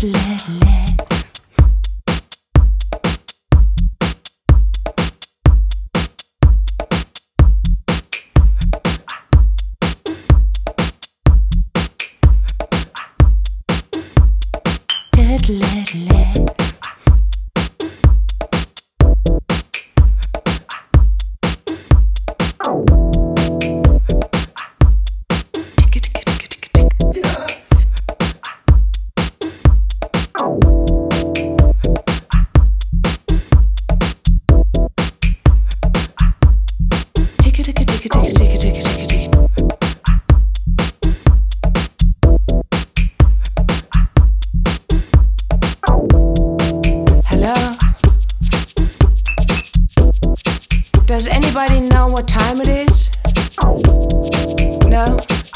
Does anybody know what time it is? No?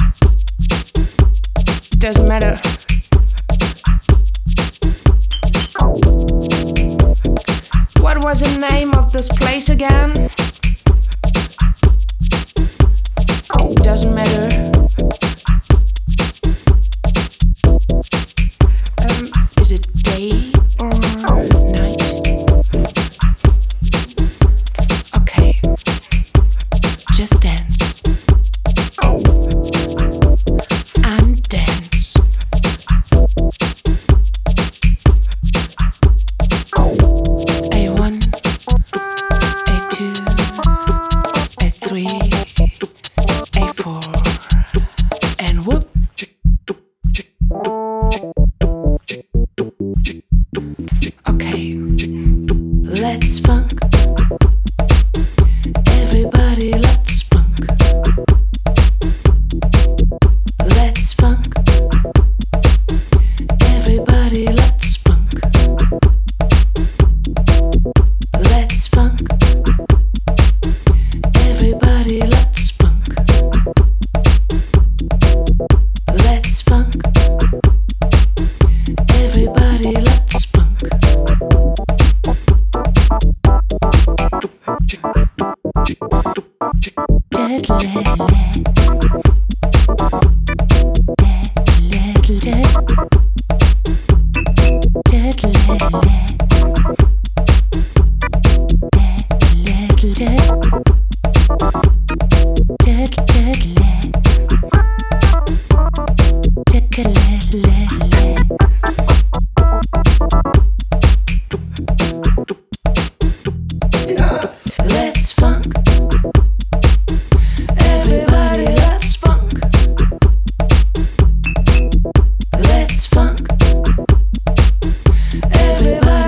Doesn't matter. What was the name of this place again? It doesn't matter. Is it day or night? Okay, just dance. And dance. A1, A2, A3, A4, and whoop. Okay, let's funk. Everybody, let's funk. Let's funk. Everybody, let's funk. Let's funk. Everybody, let's funk. Let's funk. Everybody, let's funk. Let's funk. Everybody, let's funk. Let's funk. Everybody.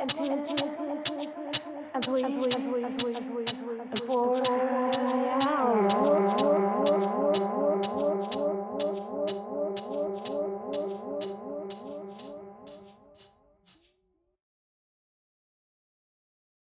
and 2 and 3 and 4 and 5